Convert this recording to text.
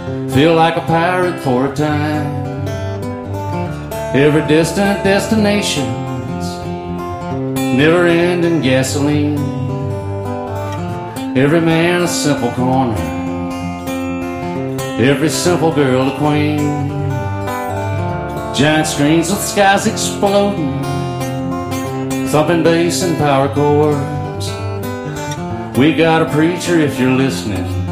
Feel like a pirate for a time. Every distant destination's never-ending gasoline. Every man a simple corner, every simple girl a queen. Giant screens with skies exploding, thumping bass and power chords. We got a preacher if you're listening,